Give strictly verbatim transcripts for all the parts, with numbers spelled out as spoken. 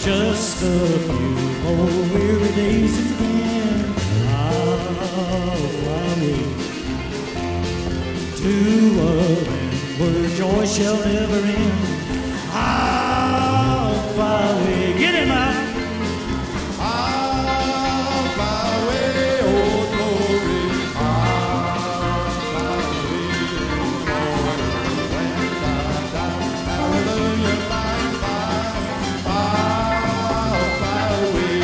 just a few more weary days and then I'll fly away to a land where joy shall never end. I'll fly away. Get him out. I'll fly away, oh glory. I'll fly away, oh glory. When I die, hallelujah, by and by, I'll fly away.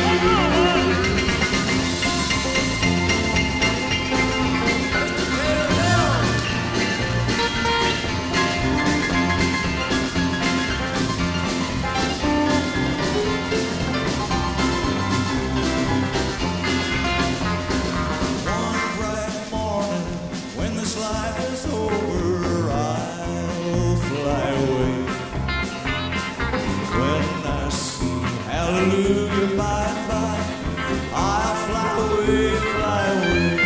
Life is over, I'll fly away. When I see hallelujah by and by, I'll fly away, fly away.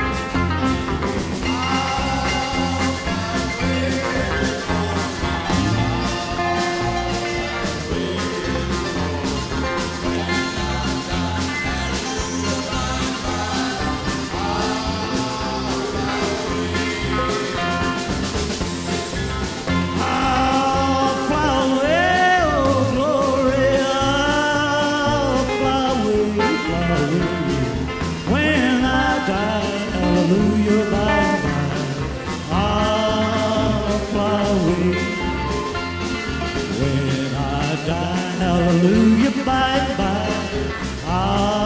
I'll fly away. When I die, hallelujah, by and by, I'll fly away. When I die, hallelujah, by and by, I'll